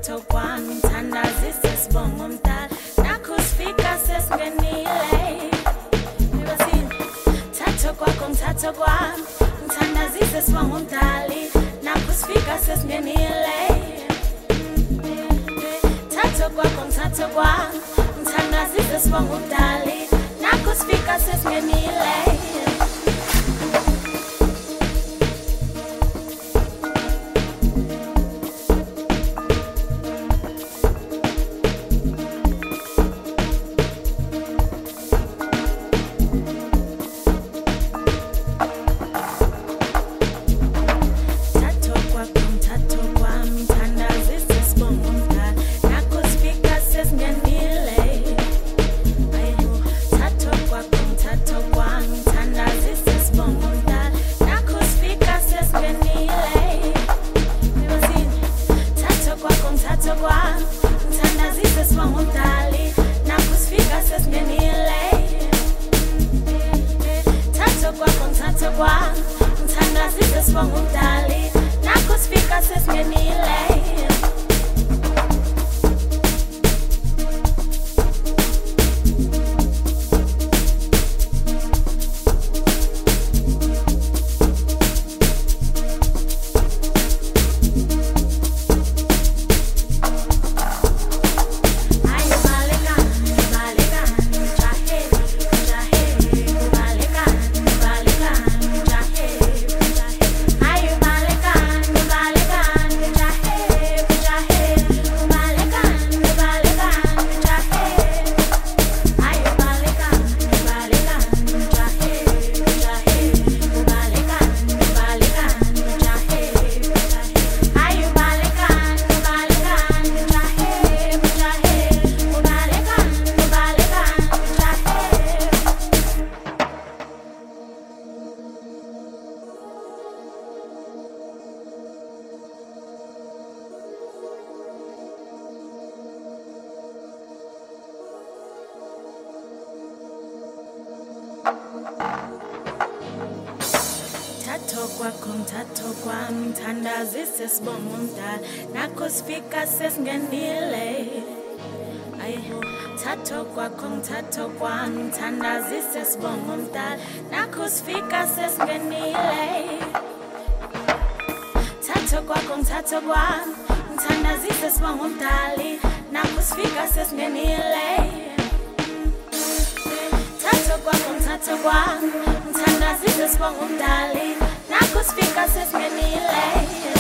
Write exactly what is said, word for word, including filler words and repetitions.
Thato kwami mthandazi sesibonga umdala nakho sifika sesingenile Ibasini Thato kwakho ngithatho kwami mthandazi sesibonga umdali nakho sifika sesingenile Thato kwakho ngithatho kwami mthandazi sesibonga umdali nakho sifika sesingenile Thato kwakho ngithatho kwami mthandazi sesibonga umdala nakho sifika sesingenile ayiho Thato kwakho ngithatho kwami mthandazi sesibonga umdala nakho sifika sesingenile Thato kwakho ngithatho kwami mthandazi sesibonga umdali nakho sifika sesingenile Thato kwakho ngithatho kwami mthandazi sesibonga umdali nakho sifika sesingenile